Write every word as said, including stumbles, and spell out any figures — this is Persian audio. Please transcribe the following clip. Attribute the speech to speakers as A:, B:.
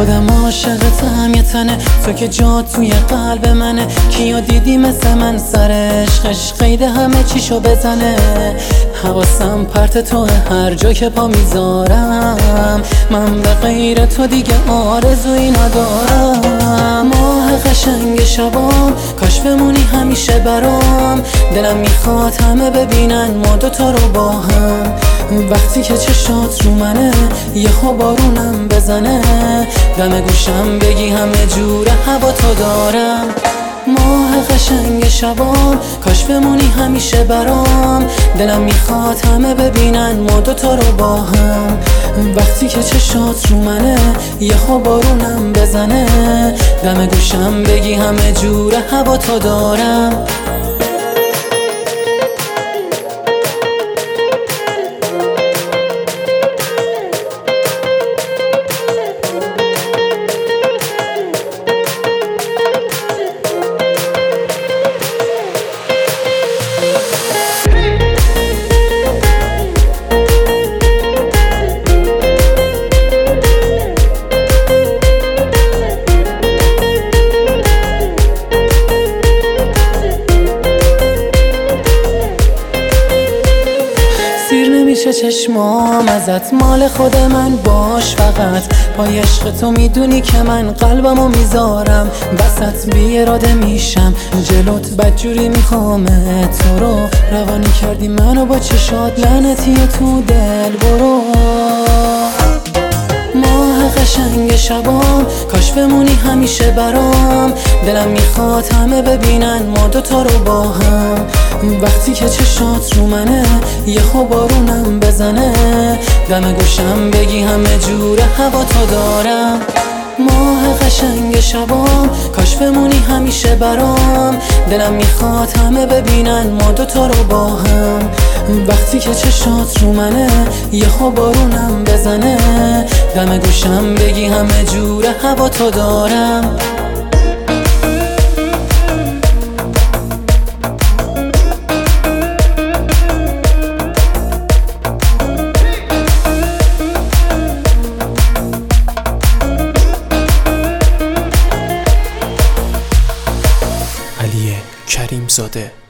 A: خودم عاشقتم یه تنه، تو که جا توی قلب منه. کیا دیدی مثل من سر عشقش قید همه چیشو بزنه. حواسم پرت تو هر جا که پا میذارم، من به غیر تو دیگه آرزویی ندارم. ماه قشنگ شبام کاش بمونی همیشه برام. دلم میخواد همه ببینن ما دوتا رو با هم. وقتی که چشات رو منه یهو بارونم بزنه، دم گوشم بگی همه جور هوا تو دارم. ماه قشنگ شبام کاش بمونی همیشه برام. دلم میخواد همه ببینن ما دوتا رو با هم. وقتی که چشات رو منه یهو بارونم بزنه، دم گوشم بگی همه جور هوا تو دارم. میشه چشمام ازت، مال خود من باش فقط. پای عشق تو میدونی که من قلبمو میذارم وسط، بی اراده میشم جلوت بدجوری میخوام تو رو. روانی کردی منو با چشات، لعنتی تو دل برو. ماه قشنگ شبام کاش بمونی همیشه برام. دلم میخواد همه ببینن ما دوتا رو با هم. وقتی که چشات رو منه یهو بارونم بزنه، دم گوشم بگی همه جور هوا تو دارم. ماه قشنگ شبام کاش بمونی همیشه برام. دلم میخواد همه ببینن ما دوتا رو با هم. وقتی که چشات رو منه یهو بارونم بزنه، دم گوشم بگی همه جور هوا تو دارم.
B: علی کریم زاده.